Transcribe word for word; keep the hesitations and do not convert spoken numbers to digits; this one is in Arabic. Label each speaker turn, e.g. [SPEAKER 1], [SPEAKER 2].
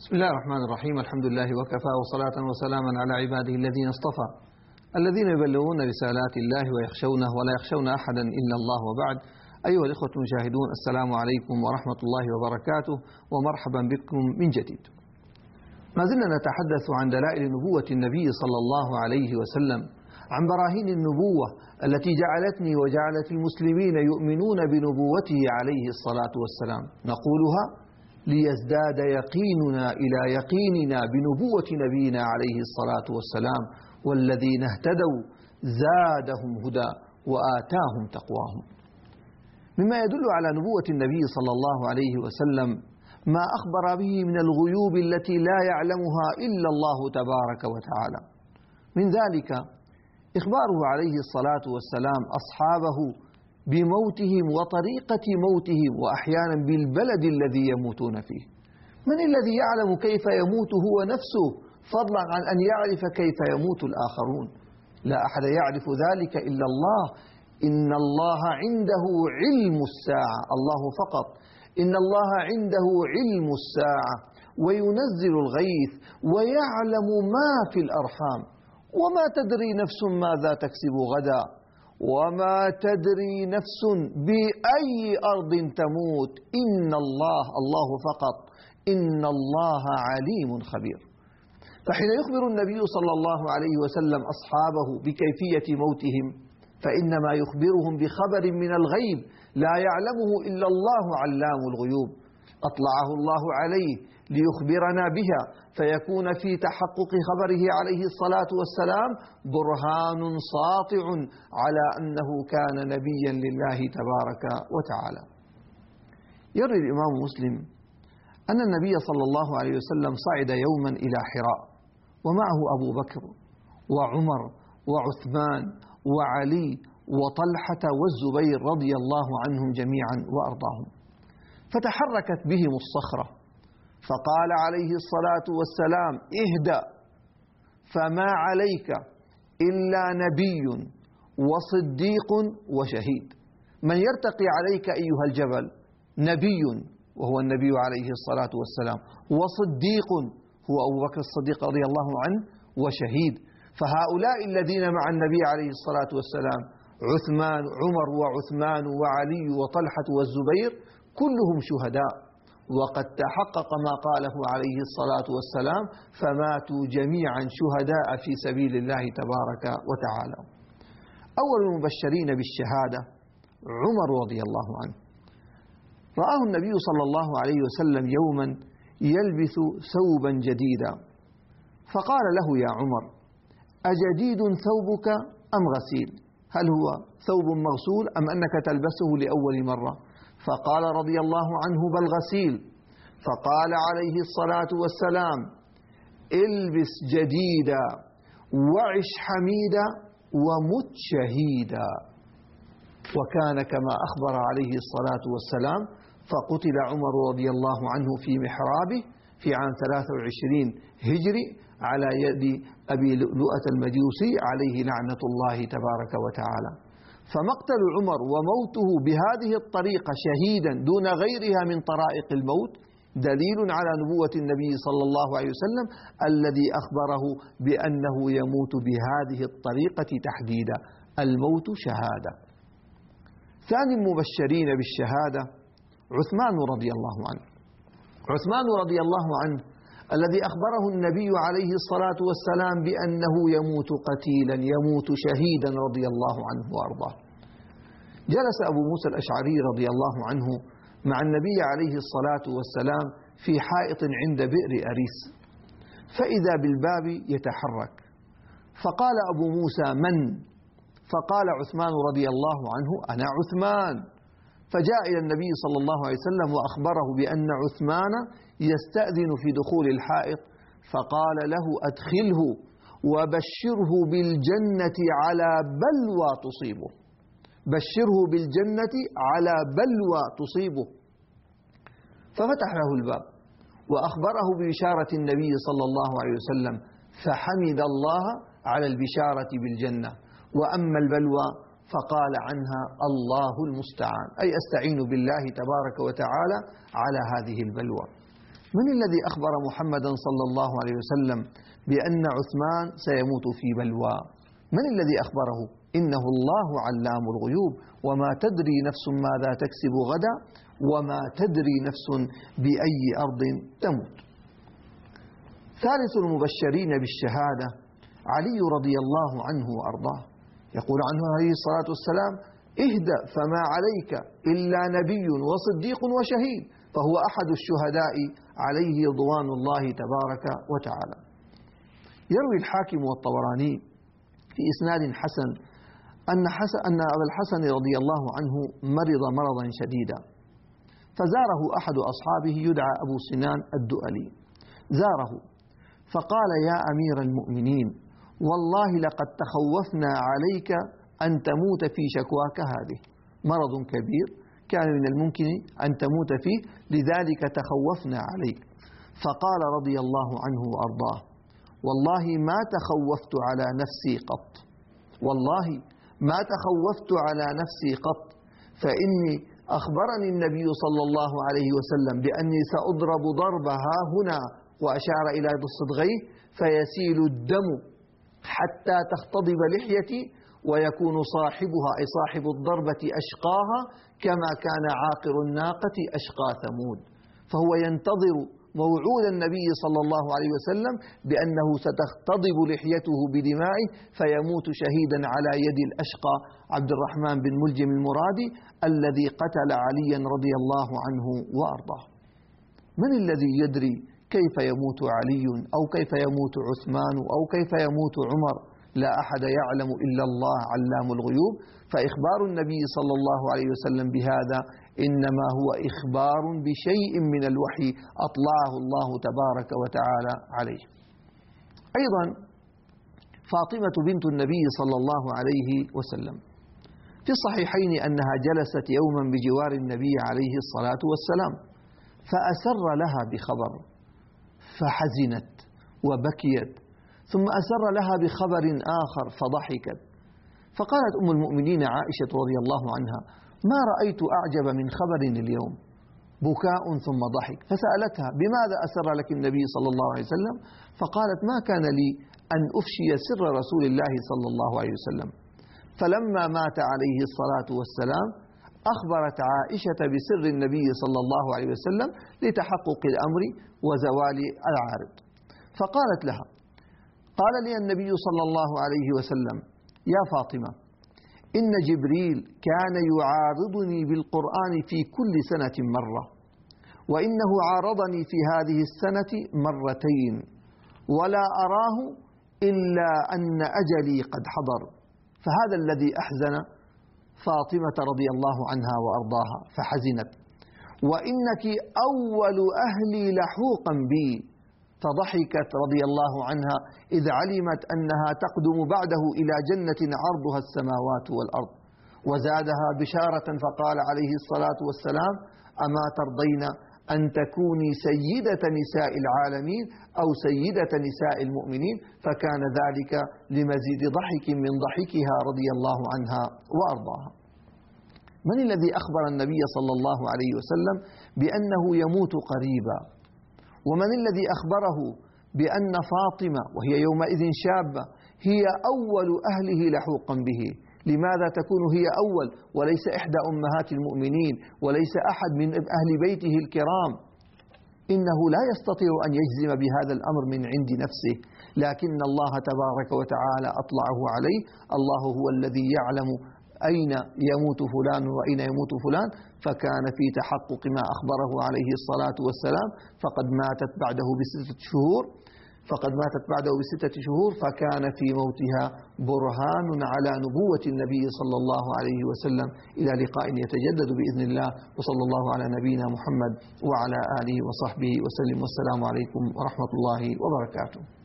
[SPEAKER 1] بسم الله الرحمن الرحيم. الحمد لله وكفى وصلاة وسلاما على عباده الذين اصطفى الذين يبلغون رسالات الله ويخشونه ولا يخشون أحدا إلا الله، وبعد. أيها الإخوة المشاهدون، السلام عليكم ورحمة الله وبركاته، ومرحبا بكم من جديد. ما زلنا نتحدث عن دلائل نبوة النبي صلى الله عليه وسلم، عن براهين النبوة التي جعلتني وجعلت المسلمين يؤمنون بنبوته عليه الصلاة والسلام. نقولها ليزداد يقيننا إلى يقيننا بنبوة نبينا عليه الصلاة والسلام، والذين اهتدوا زادهم هدى وآتاهم تقواهم. مما يدل على نبوة النبي صلى الله عليه وسلم ما أخبر به من الغيوب التي لا يعلمها إلا الله تبارك وتعالى. من ذلك إخباره عليه الصلاة والسلام أصحابه بموتهم وطريقة موتهم، وأحيانا بالبلد الذي يموتون فيه. من الذي يعلم كيف يموت هو نفسه، فضلا عن أن يعرف كيف يموت الآخرون؟ لا أحد يعرف ذلك إلا الله. إن الله عنده علم الساعة، الله فقط. إن الله عنده علم الساعة وينزل الغيث ويعلم ما في الأرحام، وما تدري نفس ماذا تكسب غدا، وما تدري نفس بأي أرض تموت. إن الله الله فقط إن الله عليم خبير. فحين يخبر النبي صلى الله عليه وسلم أصحابه بكيفية موتهم، فإنما يخبرهم بخبر من الغيب لا يعلمه إلا الله علام الغيوب، أطلعه الله عليه ليخبرنا بها، فيكون في تحقق خبره عليه الصلاة والسلام برهان ساطع على أنه كان نبيا لله تبارك وتعالى. يروي الإمام مسلم أن النبي صلى الله عليه وسلم صعد يوما إلى حراء، ومعه أبو بكر وعمر وعثمان وعلي وطلحة والزبير رضي الله عنهم جميعا وأرضاهم. فتحركت بهم الصخرة، فقال عليه الصلاة والسلام: اهدأ، فما عليك إلا نبي وصديق وشهيد. من يرتقي عليك أيها الجبل؟ نبي وهو النبي عليه الصلاة والسلام، وصديق هو أبو بكر الصديق رضي الله عنه، وشهيد. فهؤلاء الذين مع النبي عليه الصلاة والسلام عثمان عمر وعثمان وعلي وطلحة والزبير كلهم شهداء، وقد تحقق ما قاله عليه الصلاة والسلام: فماتوا جميعا شهداء في سبيل الله تبارك وتعالى. أول المبشرين بالشهادة عمر رضي الله عنه. رآه النبي صلى الله عليه وسلم يوما يلبس ثوبا جديدا، فقال له: يا عمر، أجديد ثوبك أم غسيل؟ هل هو ثوب مغسول أم أنك تلبسه لأول مرة؟ فقال رضي الله عنه: بل غسيل. فقال عليه الصلاة والسلام: البس جديدا وعش حميدا ومت شهيدا. وكان كما أخبر عليه الصلاة والسلام، فقتل عمر رضي الله عنه في محرابه في عام ثلاثة وعشرين هجري على يد أبي لؤلؤة المجوسي عليه لعنة الله تبارك وتعالى. فمقتل عمر وموته بهذه الطريقة شهيدا دون غيرها من طرائق الموت دليل على نبوة النبي صلى الله عليه وسلم الذي أخبره بأنه يموت بهذه الطريقة تحديدا. الموت شهادة. ثاني المبشرين بالشهادة عثمان رضي الله عنه. عثمان رضي الله عنه الذي أخبره النبي عليه الصلاة والسلام بأنه يموت قتيلا، يموت شهيدا رضي الله عنه وأرضاه. جلس أبو موسى الأشعري رضي الله عنه مع النبي عليه الصلاة والسلام في حائط عند بئر أريس، فإذا بالباب يتحرك، فقال أبو موسى: من؟ فقال عثمان رضي الله عنه: أنا عثمان. فجاء إلى النبي صلى الله عليه وسلم وأخبره بأن عثمان يستأذن في دخول الحائط، فقال له: أدخله وبشره بالجنة على بلوى تصيبه، بشره بالجنة على بلوى تصيبه. ففتح له الباب وأخبره ببشارة النبي صلى الله عليه وسلم، فحمد الله على البشارة بالجنة. وأما البلوى فقال عنها: الله المستعان، أي أستعين بالله تبارك وتعالى على هذه البلوى. من الذي أخبر محمدا صلى الله عليه وسلم بأن عثمان سيموت في بلوى؟ من الذي أخبره؟ إنه الله علام الغيوب، وما تدري نفس ماذا تكسب غدا وما تدري نفس بأي أرض تموت. ثالث المبشرين بالشهادة علي رضي الله عنه وأرضاه، يقول عنه عليه الصلاة والسلام: اهدأ فما عليك إلا نبي وصديق وشهيد، فهو أحد الشهداء عليه رضوان الله تبارك وتعالى. يروي الحاكم والطبراني في إسناد حسن أن, حسن أن أبا الحسن رضي الله عنه مرض مرضا شديدا، فزاره أحد أصحابه يدعى أبو سنان الدؤلي، زاره فقال: يا أمير المؤمنين، والله لقد تخوفنا عليك أن تموت في شكواك هذه، مرض كبير كان من الممكن أن تموت فيه، لذلك تخوفنا عليك. فقال رضي الله عنه وأرضاه: والله ما تخوفت على نفسي قط، والله ما تخوفت على نفسي قط، فإني أخبرني النبي صلى الله عليه وسلم بأني سأضرب ضربها هنا، وأشار إلى الصدغين، فيسيل الدم حتى تختضب لحيتي، ويكون صاحبها أي صاحب الضربة أشقاها كما كان عاقر الناقة أشقى ثمود. فهو ينتظر موعود النبي صلى الله عليه وسلم بأنه ستختضب لحيته بدمائه فيموت شهيدا على يد الأشقى عبد الرحمن بن ملجم المرادي الذي قتل عليا رضي الله عنه وأرضاه. من الذي يدري كيف يموت علي أو كيف يموت عثمان أو كيف يموت عمر؟ لا أحد يعلم إلا الله علام الغيوب. فإخبار النبي صلى الله عليه وسلم بهذا إنما هو إخبار بشيء من الوحي أطلعه الله تبارك وتعالى عليه. أيضا فاطمة بنت النبي صلى الله عليه وسلم في الصحيحين أنها جلست يوما بجوار النبي عليه الصلاة والسلام، فأسر لها بخبر فحزنت وبكيت، ثم أسر لها بخبر آخر فضحكت، فقالت أم المؤمنين عائشة رضي الله عنها: ما رأيت أعجب من خبر اليوم، بكاء ثم ضحك. فسألتها: بماذا أسر لك النبي صلى الله عليه وسلم؟ فقالت: ما كان لي أن أفشي سر رسول الله صلى الله عليه وسلم، فلما مات عليه الصلاة والسلام أخبرت عائشة بسر النبي صلى الله عليه وسلم لتحقق الأمر وزوال العارض. فقالت لها: قال لي النبي صلى الله عليه وسلم: يا فاطمة، إن جبريل كان يعارضني بالقرآن في كل سنة مرة، وإنه عارضني في هذه السنة مرتين، ولا أراه إلا أن أجلي قد حضر. فهذا الذي أحزن فاطمة رضي الله عنها وأرضاها، فحزنت: وإنك أول أهلي لحوقا بي. فضحكت رضي الله عنها إذ علمت أنها تقدم بعده إلى جنة عرضها السماوات والأرض. وزادها بشارة فقال عليه الصلاة والسلام: أما ترضين أن تكوني سيدة نساء العالمين أو سيدة نساء المؤمنين؟ فكان ذلك لمزيد ضحك من ضحكها رضي الله عنها وأرضاها. من الذي أخبر النبي صلى الله عليه وسلم بأنه يموت قريبا؟ ومن الذي أخبره بأن فاطمة وهي يومئذ شابة هي أول أهله لحوقا به؟ لماذا تكون هي أول وليس إحدى أمهات المؤمنين وليس أحد من أهل بيته الكرام؟ إنه لا يستطيع أن يجزم بهذا الأمر من عند نفسه، لكن الله تبارك وتعالى أطلعه عليه. الله هو الذي يعلم أين يموت فلان وأين يموت فلان، فكان في تحقق ما أخبره عليه الصلاة والسلام. فقد ماتت بعده بستة شهور فقد ماتت بعده بستة شهور فكان في موتها برهان على نبوة النبي صلى الله عليه وسلم. إلى لقاء يتجدد بإذن الله، وصلى الله على نبينا محمد وعلى آله وصحبه وسلم، والسلام عليكم ورحمة الله وبركاته.